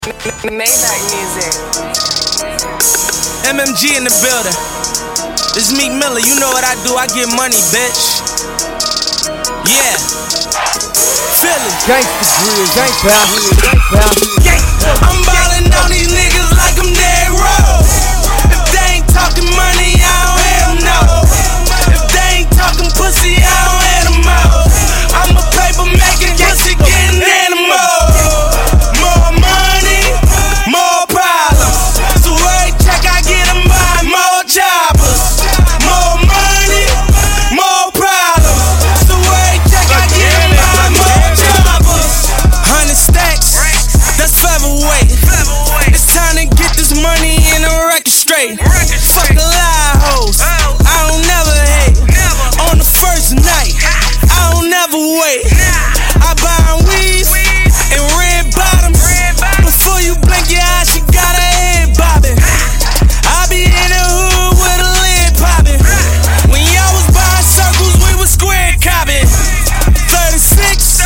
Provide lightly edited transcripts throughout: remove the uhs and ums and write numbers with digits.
Maybach music. MMG in the building. This Meek Miller, you know what I do, I get money, bitch. Yeah. Philly. Gangsta Grizz, I'm ballin' on these niggas like I'm dead row. If they ain't talking money, I don't hear them, no. If they ain't talking pussy, I don't hear them out. I'm a paper making pussy getting animal. More money, more problems. So every check I get, I'm buying more choppers. More money, more problems. So every check I get, I'm buying more choppers. 100 stacks, that's featherweight. It's time to get this money in a record straight. Fuck the lie hoes, I don't never hate. On the first night, I don't never wait. I buy weeds and red bottoms. Before you blink your eyes, she got her head bobbing. I be in the hood with a lid popping. When y'all was buying circles, we was square copping. 36,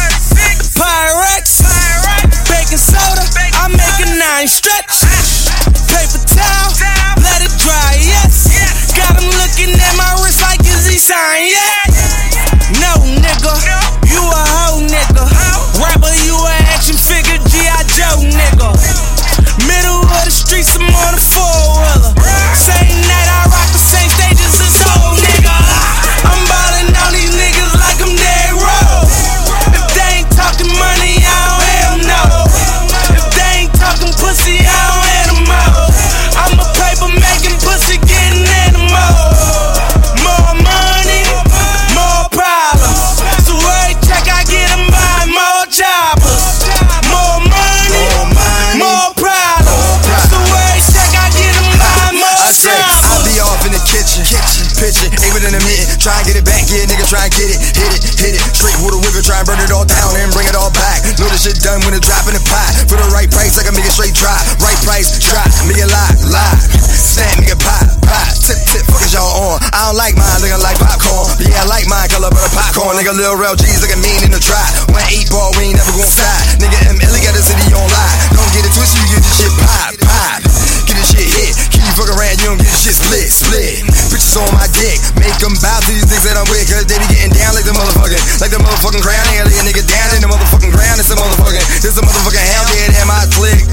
Pyrex, baking soda, I make a 9 stretch. Paper towel, let it dry, yes. Got him looking at my wrist like, is he signed yet? No, nigga, you a hoe, nigga. Rapper, you a action figure, G.I. Joe, nigga. Middle of the streets, I'm on a 4-wheeler. Same night I rock the same stages as old nigga. I'm ballin' on these niggas like I'm dead row. If they ain't talking money, I don't hear them, no. If they ain't talking pussy, I don't hear them out. I'm a paper making pussy getting animal. More money, more problems. So every check I get, I'm buying more choppers. More money, more problems. So every check I get, I'm buying more I say, choppers. I'll be off in the kitchen, pitching, ain't within a minute. Try and get it back, yeah, nigga, try and get it, hit it. Straight with a wiggle, try and burn it all down and bring it all back. Know this shit done when it drop in the pot. For the right price, I can make it straight drop. Right price, drop, make it lie. Snap, nigga, pop. Tip, fuck is y'all on? I don't like mine, looking like popcorn. But yeah, I like mine, color butter popcorn. Nigga, Lil Rel G's looking mean in the try. 1-8 ball, we ain't never gon' fly. Nigga, M.L. got the city on live. Don't get it twisted, you get this shit pop. Get this shit hit. Keep you fucking around, you don't get this shit split. Bitches on my dick, make them bow to these niggas that I'm with. Cause they be getting down like the motherfucking crown. They lay a nigga down in the motherfucking ground. It's a motherfucking hell dead in my clique.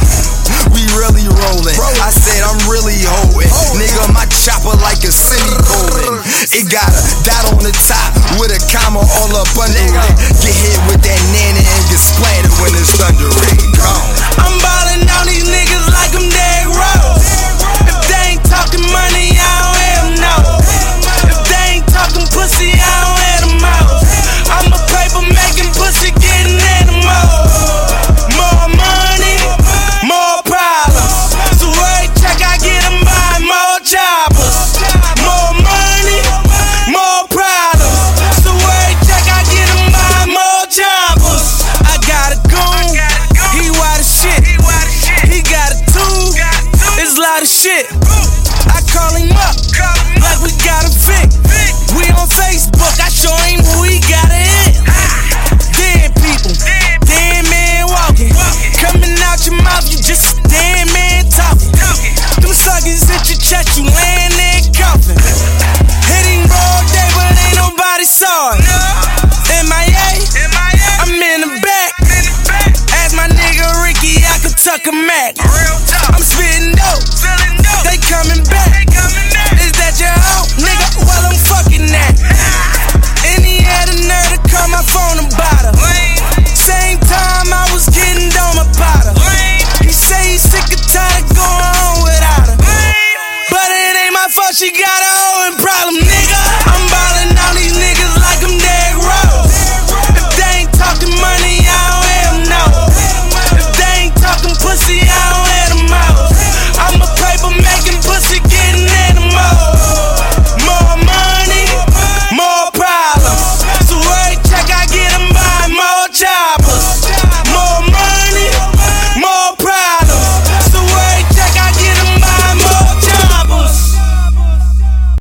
We really rollin'. I said I'm really holding. Nigga, my chopper like a semicolon. It got a dot on the top with a comma all up under it. Get hit with that nana and get splattered when it's thundering. I'm ballin' on these niggas like I'm dead row. If they ain't talking money, I don't hear them, no. If they ain't talking pussy, I don't hear them out. I'm a paper making pussy getting animal. More money, more problems. So every check I get, I'm buying more choppers. More money, more problems. So every check I get, I'm buying more choppers. I got a goon, he wild as shit. He got a tool, it's a lot of shit. I call him up, like we got a Vic. We on Facebook, I show him who he got a hit. Dead people, dead man walking. Coming out your mouth, you just